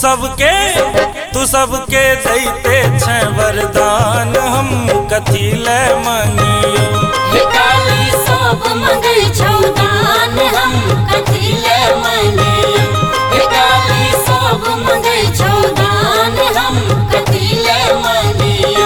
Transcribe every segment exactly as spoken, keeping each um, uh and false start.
सबके तू सबके दैते छै वरदान हम कथी ले मांगियो। हे काली सब मंगै छौ दान हम कथी ले मांगियो। हे काली सब मंगै छौ दान हम कथी ले मांगियो।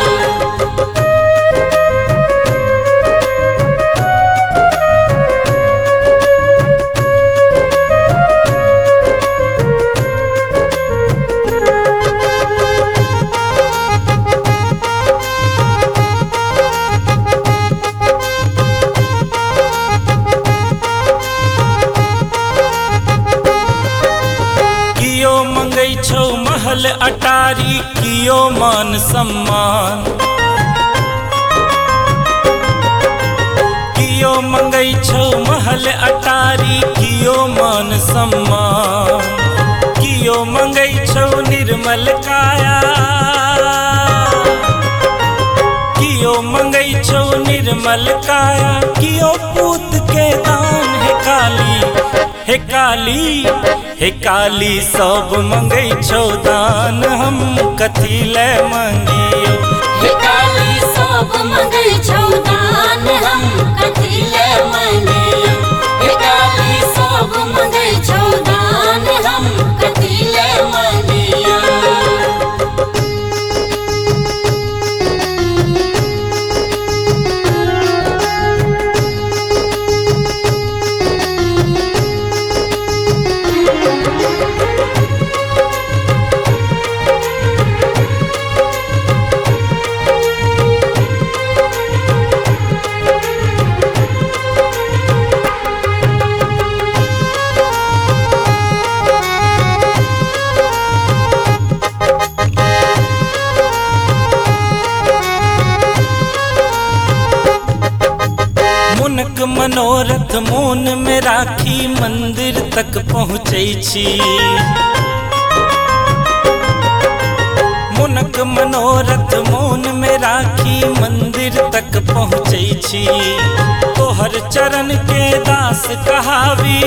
कियो मंगै छौ महल अटारी कियो मान सम्मान। कियो मंगै छौ महल अटारी कियो मान सम्मान। कियो मंगै छौ निर्मल काया कियो मंगै छौ निर्मल काया कियो पूत के दान। हे काली हे काली हे काली सब मंगै छौ दान हम कथी ले मांगियो। हे काली सब मंगै छौ दान हम कथी ले मांगियो। हे काली सब मंगै छौ दान हम कथी ले मांगियो। मुनक मनोरथ मोन में राखी मंदिर तक पहुँचै छी। मुनक मनोरथ मोन में राखी मंदिर तक पहुँचै छी। तोहर चरण के दास कहावी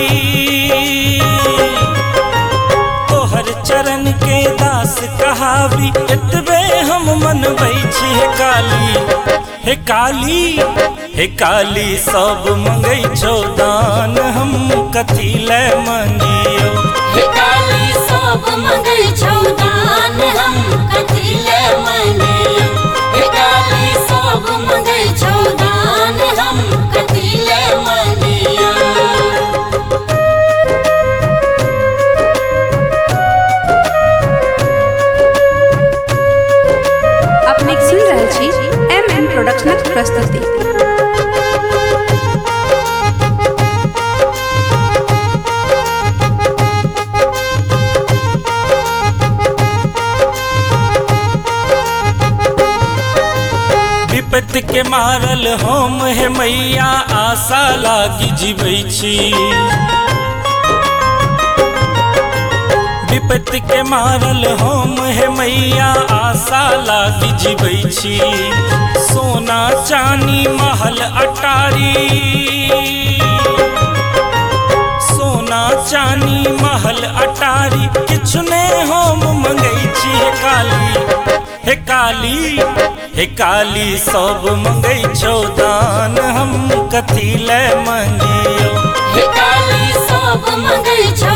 तोहर चरण के दास कहावी एतबे हम मनबै छी। हे काली हे काली हे काली सब मंगै छौ दान हम कथी ले मांगियो। हे काली सब मंगै छौ दान हम कथी ले मांगियो। हे काली सब मंगै छौ दान हम कथी ले मांगियो। अपने सुन रहल छी एम एन प्रोडक्शनक प्रस्तुति। विपत्ति के मारल हम हे मैया आशा लागी जीवै छी। विपत्ति के मारल हम हे मैया आशा लागी जीवै छी। सोना चानी महल अटारी सोना चानी महल अटारी किछु ने हम मंगै छी। हे काली हे काली हे काली सब मंगै छौ दान हम कथी ले मांगियो। हे काली सब मंगै छौ